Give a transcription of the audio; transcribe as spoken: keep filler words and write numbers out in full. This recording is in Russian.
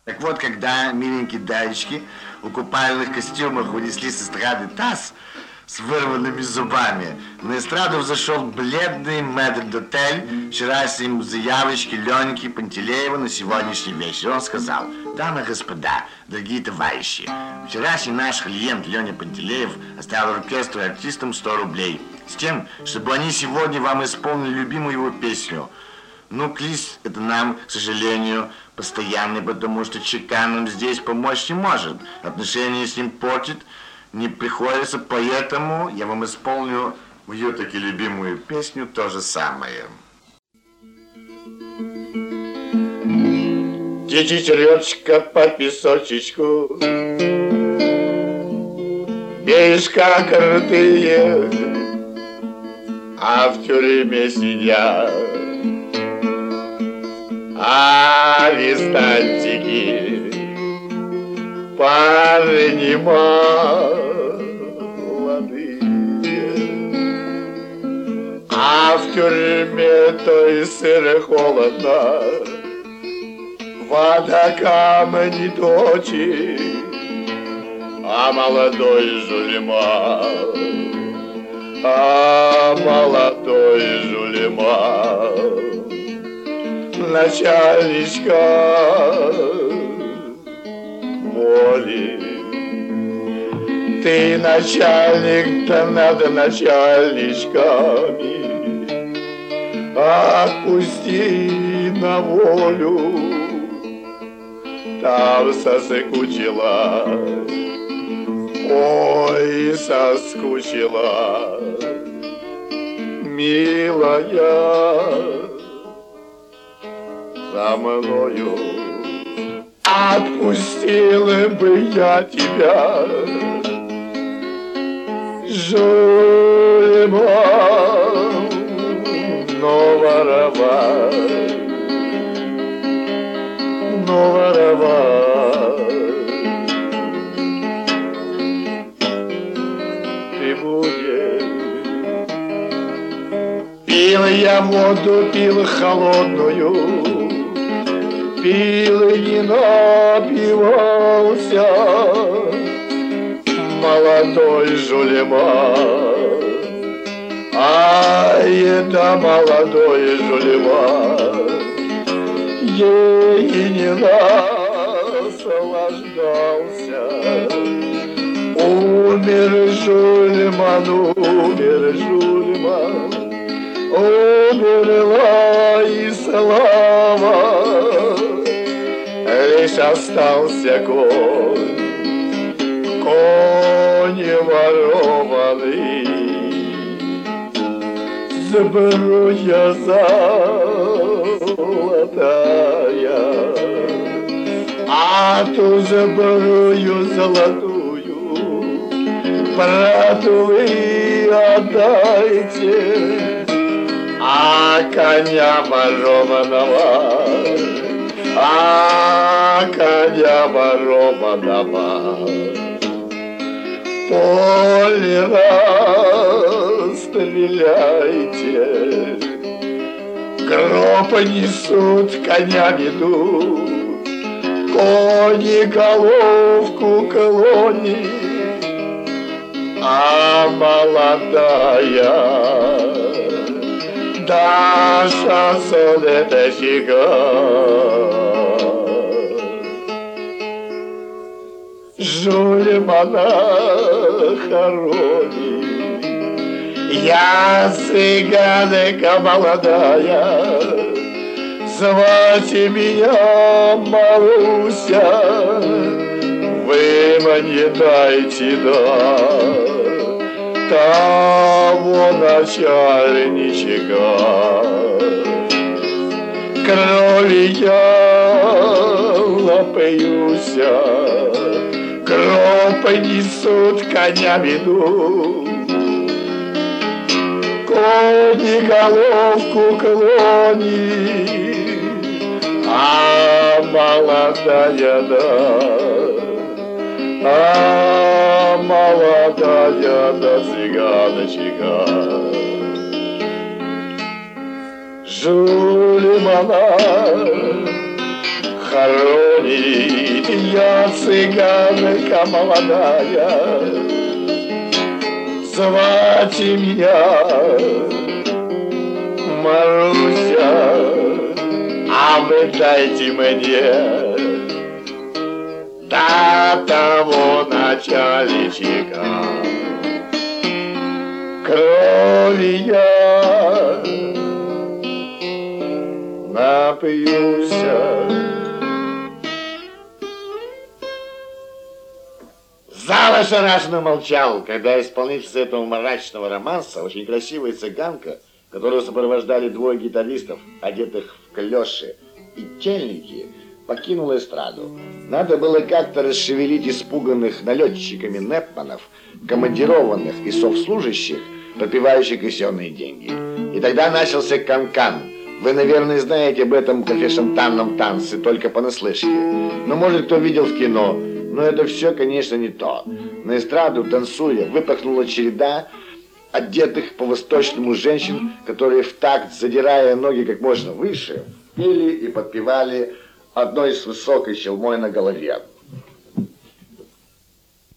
Так вот, когда миленькие даечки в купальных костюмах унесли с эстрады таз с вырванными зубами, на эстраду взошел бледный метрдотель вчерашней заявочки Леньки Пантелеева на сегодняшний вечер. Он сказал: дамы и господа, дорогие товарищи, вчерашний наш клиент Леня Пантелеев оставил оркестру и артистам сто рублей с тем, чтобы они сегодня вам исполнили любимую его песню. Ну, клист это нам, к сожалению, постоянный, потому что ЧК нам здесь помочь не может. Отношения с ним портит, не приходится, поэтому я вам исполню в ее таки любимую песню то же самое. Течет речка по песочечку, бережка крутые, а в тюрьме сидят арестантики, парни молодые. А в тюрьме то и сыро и холодно, вода камни точит, а молодой Жулеман, а молодой Жулеман начальничка воли. Ты начальник, да надо начальничками отпусти на волю. Там соскучилась, ой, соскучилась, милая, за мною. Отпустила бы я тебя, Жулеман, но воровать, но воровать ты будешь. Пил я воду, пил холодную, пил и не напивался, молодой Жулеман. Ай, это молодой Жулеман, ей не наслаждался. Умер Жулеман, умер Жулеман, умерла и слава. Лишь остался конь, конь ворованный, сбруя золотая, а ту сбрую золотую брату вы отдайте, а коня ворованного, а коня ворованного поле расстреляйте. Гроб несут, коня ведут, кони головку клонит, а молодая Даша солнышко Жулемана хоронит. Я цыганка молодая, звать меня Маруся, вы мне дайте да того начальничка. Крови я напьюся, гроб несут, коня ведут, кони головку клонит, а молодая да, а молодая да цыганочка Жулемана похоронит я цыганка молодая. Звать меня Маруся, а вы дайте мне до того начальника крови я напьюся. Зал ошарашенно молчал, когда исполнительница этого мрачного романса, очень красивая цыганка, которую сопровождали двое гитаристов, одетых в клёши и тельники, покинула эстраду. Надо было как-то расшевелить испуганных налетчиками непманов, командированных и совслужащих, пропивающих казенные деньги. И тогда начался канкан. Вы, наверное, знаете об этом кафешантанном танце только понаслышке. Но, может, кто видел в кино. Но это все, конечно, не то. На эстраду, танцуя, выпахнула череда одетых по-восточному женщин, которые в такт, задирая ноги как можно выше, пели и подпевали одной с высокой челмой на голове.